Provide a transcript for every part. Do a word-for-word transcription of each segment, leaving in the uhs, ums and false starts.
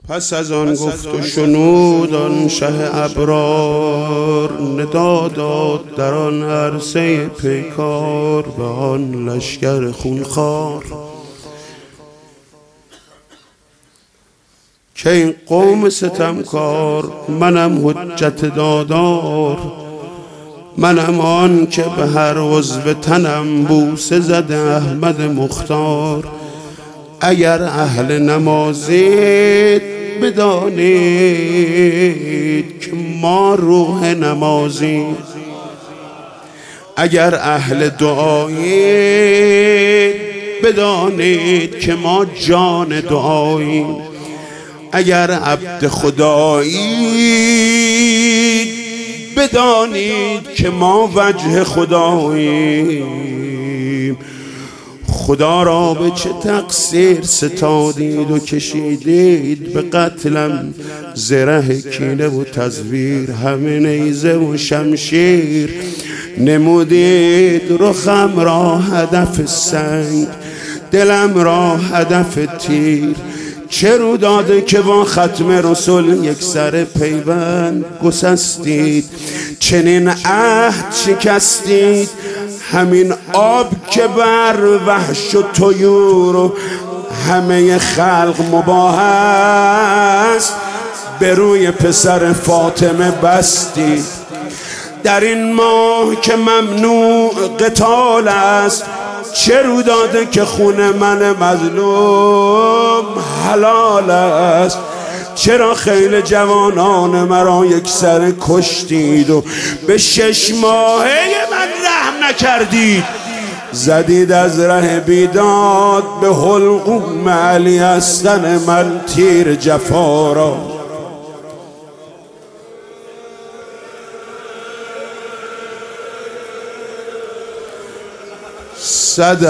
پس از آن گفت و شنود آن شه ابرار، ندا داد در آن عرصه پیکار به آن لشکر خونخوار که این قوم ستمکار منم حجت دادار، منم آن که به هر عضو تنم بوسه زده احمد مختار. اگر اهل نمازید بدانید که ما روح نمازی، اگر اهل دعایید بدانید که ما جان دعاییم، اگر عبد خدایید بدانید که ما وجه خداییم. خدا را به چه تقصیر ستادید و کشیدید به قتلم، زره کینه و تزویر، همه نیزه و شمشیر نمودید. رخم را هدف سنگ، دلم را هدف تیر، چه رو داده که با ختم رسول یک سر پیوند گسستید، چنین عهد شکستید. همین آب که بر وحش و طیور و همه خلق مباح است، به روی پسر فاطمه بستید. در این ماه که ممنوع قتال است، چه رو داده که خون من مظلوم حلال است. چرا خیل جوانان مرا یک سر کشتید و به شش ماهه من رحم نکردید؟ زدید از ره بیداد به حلقوم علی اصغر من تیر جفا را. صد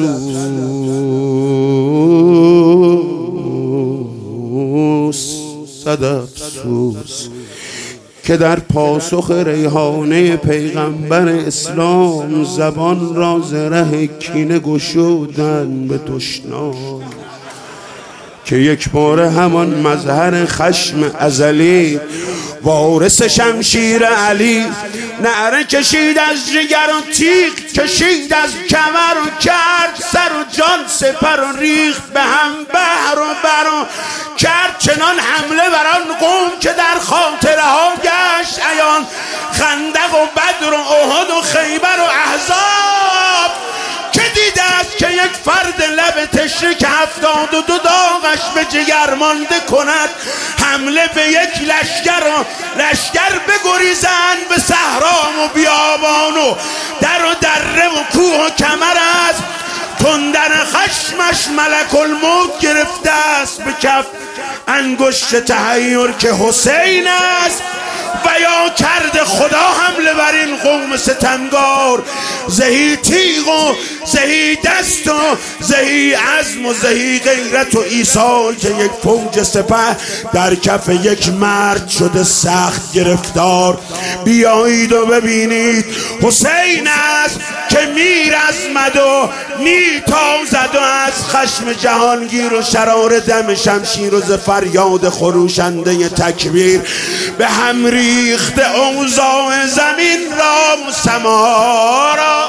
افسوس صد افسوس که در پاسخ ریحانه پیغمبر اسلام زبان را زره کینه گشودن به دشنام، که یک بار همان مظهر خشم ازلی وارث شمشیر علی نعره کشید از جگر و تیغ کشید از کمر و کرد سر و جان سپر و ریخت به هم بحر و بر و کرد چنان حمله بر آن قوم که در خاطره ها گشت عیان. خندق و بدر و احد و خیبر و احزاب که دیده است که یک فرد لب تشنه که هفتاد و دو داغش به جگر مانده کند حمله به یک لشکر و لشکر بگریزند به صحرا و بیابان و در و دره و کوه و کمر است. تندر خشمش ملک الموت گرفته است به کف انگشت تحیر که حسین است و یا کرده خدا حمله بر این قوم ستمگار. زهی تیغ و زهی دست و زهی عزم و زهی غیرت و ایثار که یک فوج سپه در کف یک مرد شده سخت گرفتار. بیایید و ببینید حسین است که میرزمد و میتازد و از خشم جهانگیر و شرار دم شمشیر و ز فریاد خروشنده تکبیر به هم ریخته اوضاع زمین را و سما را.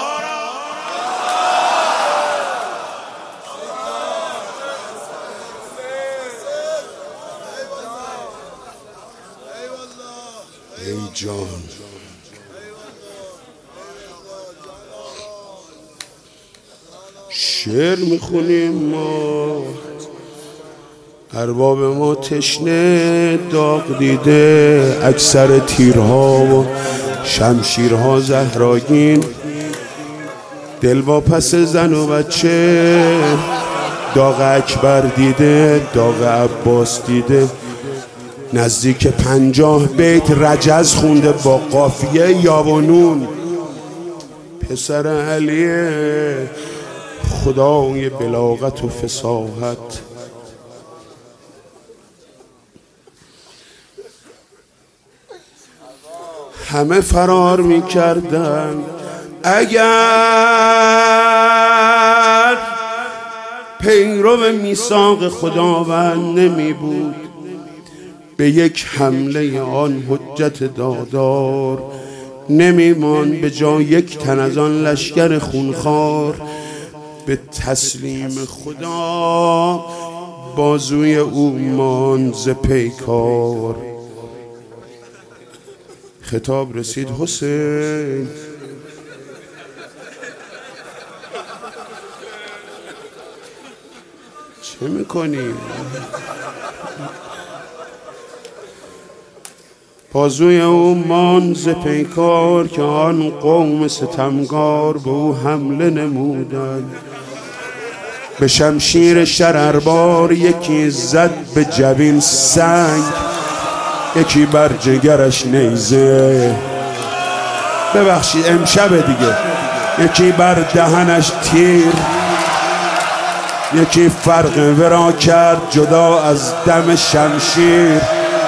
ای جان شعر میخونیم ما، ارباب ما تشنه داغ دیده، اکثر تیرها و شمشیرها زهراگین، دل واپس زن و بچه داغ اکبر دیده، داغ عباس دیده. نزدیک پنجاه بیت رجز خونده با قافیه یا و نون. پسر علیه خدای بلاغت و فصاحت، همه فرار می کردن اگر پیرو میثاق خداوند نمی بود. به یک حمله آن حجت دادار نمیمان به جا یک تن از آن لشکر خونخوار. به تسلیم خدا بازوی او ماند ز پیکار. خطاب رسید حسین چه میکنی؟ بازوی او ماند ز پیکار که آن قوم ستمگار به او حمله نمودند. به شمشیر شرربار یکی زد به جبین سنگ، یکی بر جگرش نیزه، ببخشید امشب دیگه، یکی بر دهنش تیر، یکی فرق ورا کرد جدا از دم شمشیر.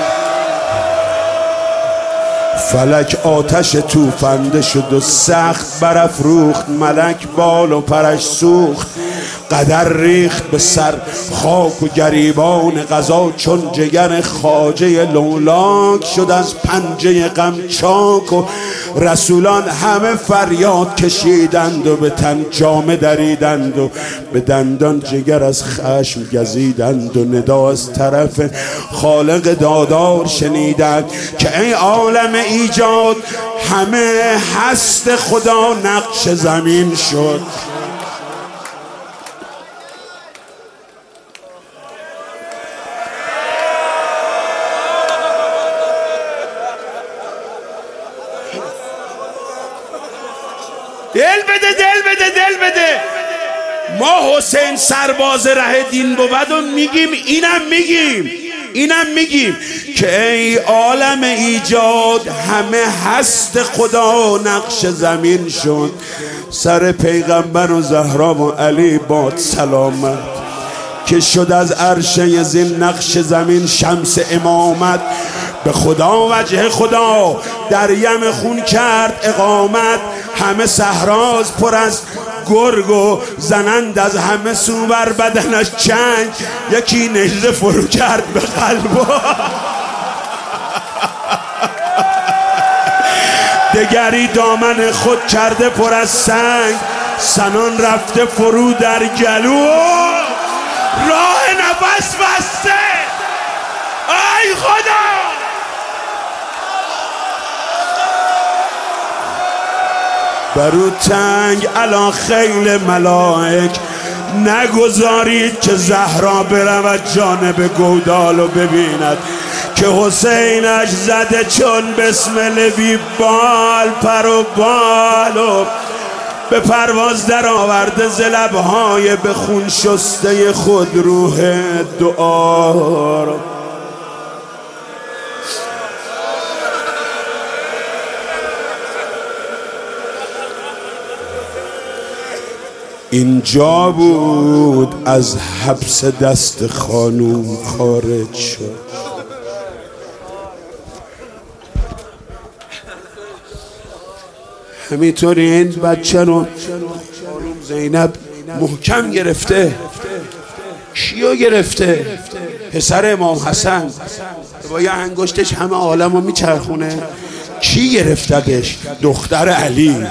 فلک آتش توفنده شد و سخت برافروخت، ملک بال و پرش سوخت. قدر ریخت به سر خاک و گریبان قضا، چون جگر خواجه لولاک شد از پنجه غم چاک. و رسولان همه فریاد کشیدند و به تن جامه دریدند و به دندان جگر از خشم گزیدند و ندا از طرف خالق دادار شنیدند که ای عالم ایجاد، همه هست خدا نقش زمین شد. دل بده دل بده دل بده. ما حسین سرباز ره دین بود و میگیم اینم میگیم اینم میگیم که ای عالم ایجاد، همه هست خدا نقش زمین شد. سر پیغمبر و زهرا و علی باد سلامت که شد از عرشه زین نقش زمین شمس امامت. به خدا وجه خدا در یم خون کرد اقامت. همه صحراز پر از گرگ و زنند از همه سو بر بدنش چنگ، یکی نیزه فرو کرد به قلب دگری دامن خود کرده پر از سنگ. سنان رفته فرو در گلو، راه نفس بسته. ای خدا برو تنگ علا خیل ملائک، نگذارید که زهرا برود جانب گودال و ببیند که حسینش زده چون بسمل بی بال پر و بال و به پرواز در آورده ز لبهای به خون شسته خود روح دعا. اینجا بود از حبس دست خانوم خارج شد. همینطوری این بچه رو خانوم زینب محکم گرفته. کیو گرفته؟ پسر امام حسن با یه انگشتش همه عالم رو میچرخونه. کی گرفتدش؟ دختر علی.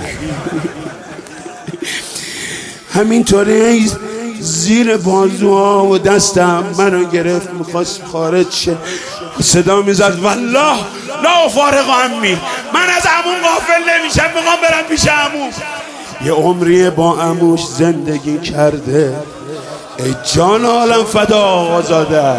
همینطوری زیر بازوها و دستم منو گرفت، میخواست خارج شه. صدا میزد والله لا فارغ عمی، من از عموم غافل نمیشم، میخوام برم پیش عموم. یه عمری با عموش زندگی کرده. ای جان عالم فدا آزاده،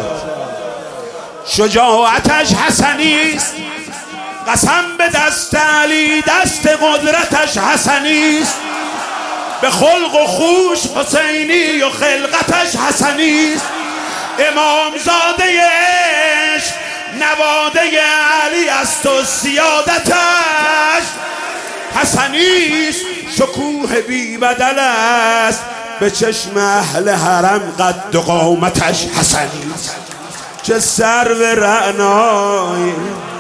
شجاعتش حسنیست، قسم به دست علی دست قدرتش حسنیست. به خلق و خوش حسینی و خلقتش حسنیست. امام زاده عشق نواده علی است و سیادتش حسنیست. شکوه بی بدل است به چشم اهل حرم، قد و قامتش حسنیست. چه سرو رعنایی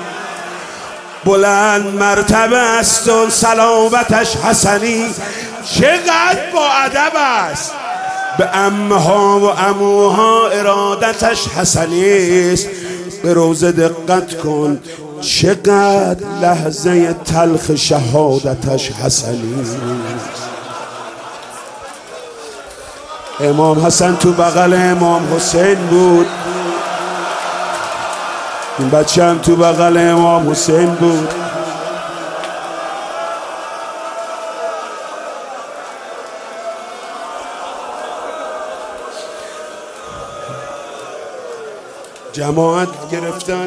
بلند مرتبه است و صلابتش حسنی. چقدر با ادب است، به عمها و عموها ارادتش حسنی است. به روزه دقت کن چقدر لحظه تلخ شهادتش حسنی. امام حسن تو بغل امام حسین بود، این بچه هم تو بغل امام حسین بود. جماعت گرفتن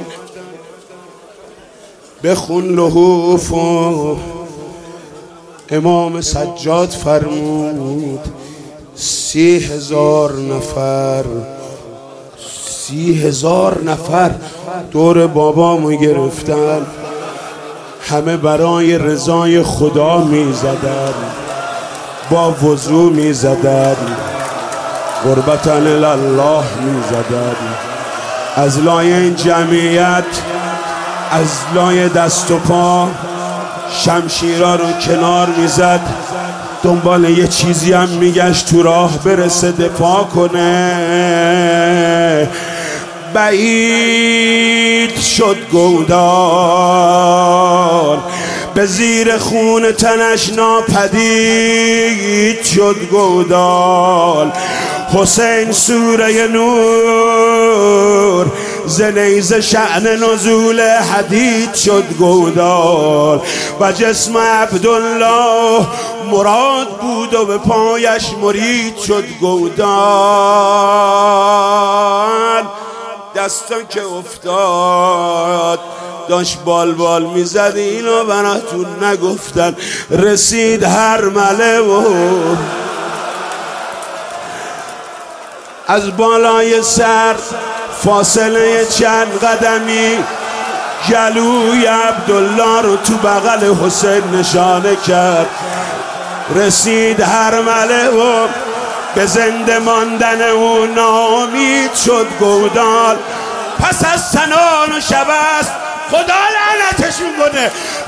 بخون لحوف و امام سجاد فرمود سی هزار نفر سی هزار نفر دور بابامو گرفتن، همه برای رضای خدا می زدن، با وضو می زدن، قربتن الله می زدن. از لای این جمعیت، از لای دست و پا شمشیرها رو کنار میزد، دنبال یه چیزی هم میگشت تو راه برسه دفاع کنه. بعید شد گودال به زیر خون تنش ناپدید شد گودال. حسین سوره نور ز نیزه شأن نزول حدید شد گودال و جسم عبدالله مراد بود و به پایش مرید شد گودال. دستان که افتاد داشت بال بال میزد، اینو براتون نگفتن. رسید هرمله و از بالای سر فاصله چند قدمی جلوی عبدالله رو تو بغل حسین نشانه کرد. رسید هرمله و به زنده ماندن او ناامید شد گودال. پس از سنان و شبست خدا لعنتشون کنه.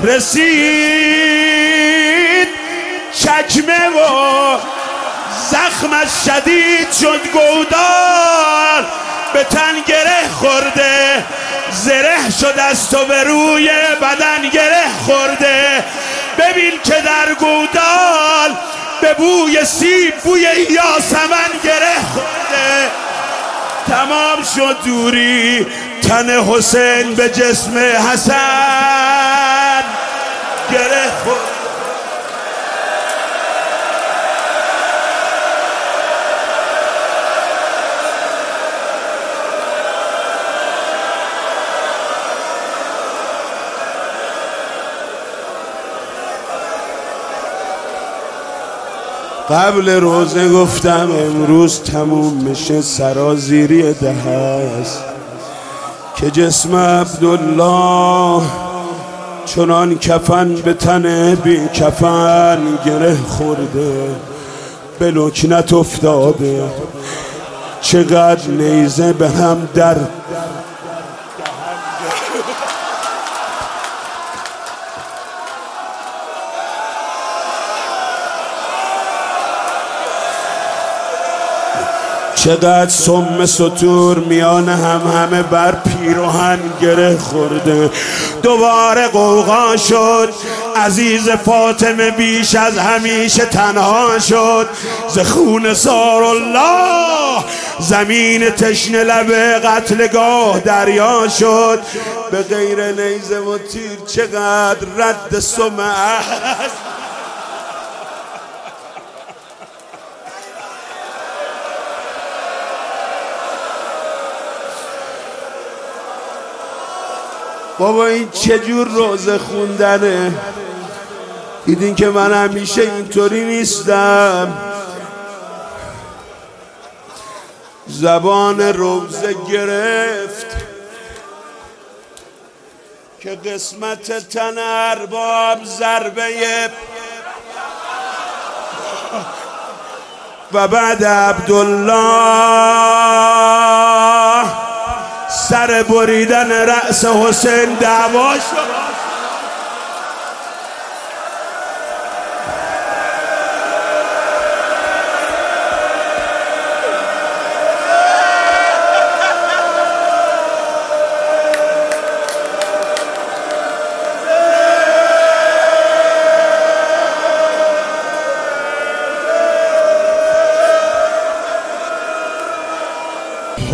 رسید چکمه و زخمش شدید شد گودال، به تن گره خورده، زره شد از تو به روی بدن گره خورده. ببین که در گودال به بوی سیب بوی یاسمن گره خورده. تمام شد دوری تن حسین به جسم حسن گره خورده. قبل روزه گفتم امروز تموم میشه سرازیری ده هست که جسم عبدالله چنان کفن به تن بی کفن گره خورده، به لکنت افتاده. چقدر نیزه به هم در چقدر سم سطور میان هم همه بر پیراهن گره خورده. دوباره قوقا شد، عزیز فاطمه بیش از همیشه تنها شد. ز خون سار الله زمین تشنه لب قتلگاه دریا شد. به غیر نیزه و تیر چقدر رد سم است. بابا این چجور روزه خوندنه؟ دیدین که من همیشه اینطوری نیستم. زبان روزه گرفت که قسمت تن ارباب ضربه و بعد عبدالله سر بریدن رأس حسین دعوا شد.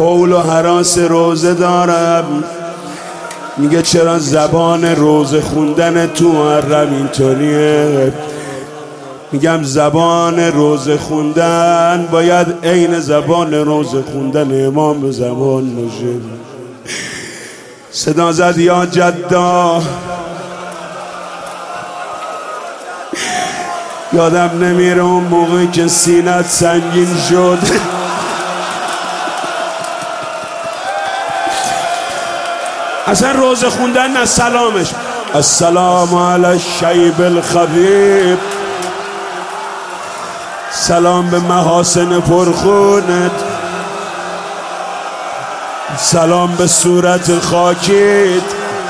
حول و هراس روزه دارم. میگه چرا زبان روزه خوندن تو محرم اینطوریه؟ میگم زبان روزه خوندن باید عین زبان روزه خوندن امام به زبان باشه. صدا زد یا جدا. یادم نمیره اون موقعی که سینت سنگین شد اصلا روزه خوندن نه سلامش. السلام علی الشیب الخبیب، سلام به محاسن پرخونت، سلام به صورت خاکیت.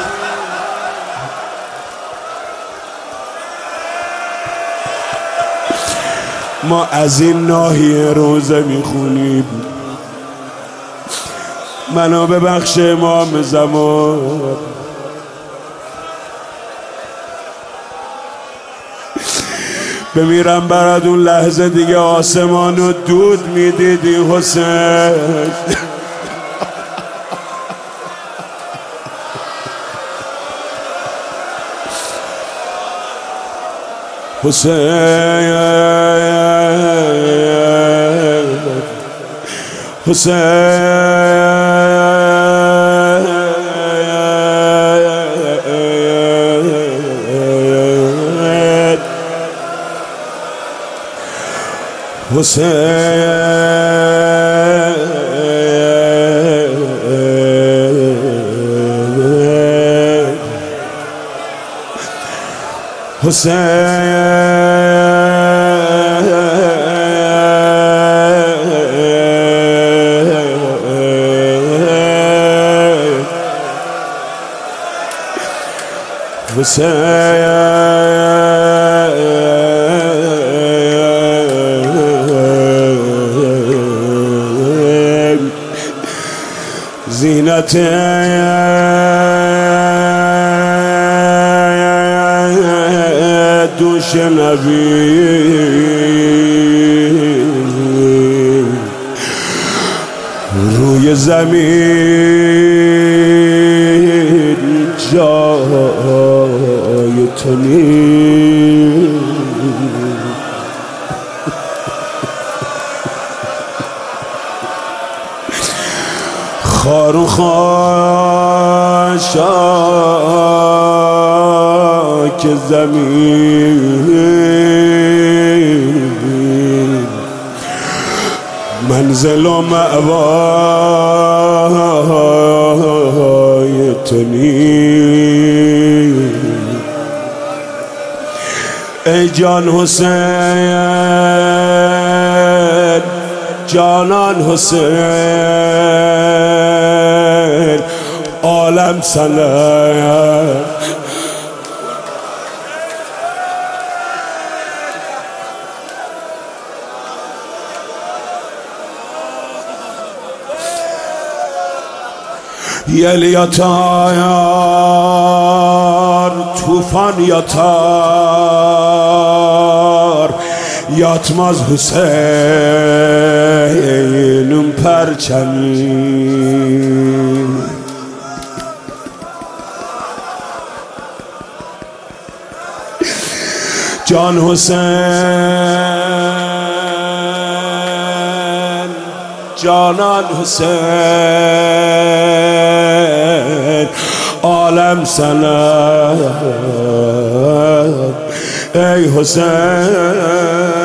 ما از این ناحیه روزه میخونیم. منو ببخش امام زمان، بمیرم برات اون لحظه دیگه آسمانو دود میدیدی حسین. حسین حسین حسین حسین حسین زینت دوش نبی روی زمین جای تو نیست. خار و خاشاک زمین منزل و مأوای تو نیست. ای جان حسین، جانان حسین، عالم سلام. یل یاتار توفان یاتار یاتماز حسینم پرچمی. جان حسین، جانان حسین، عالم سلام. ای حسین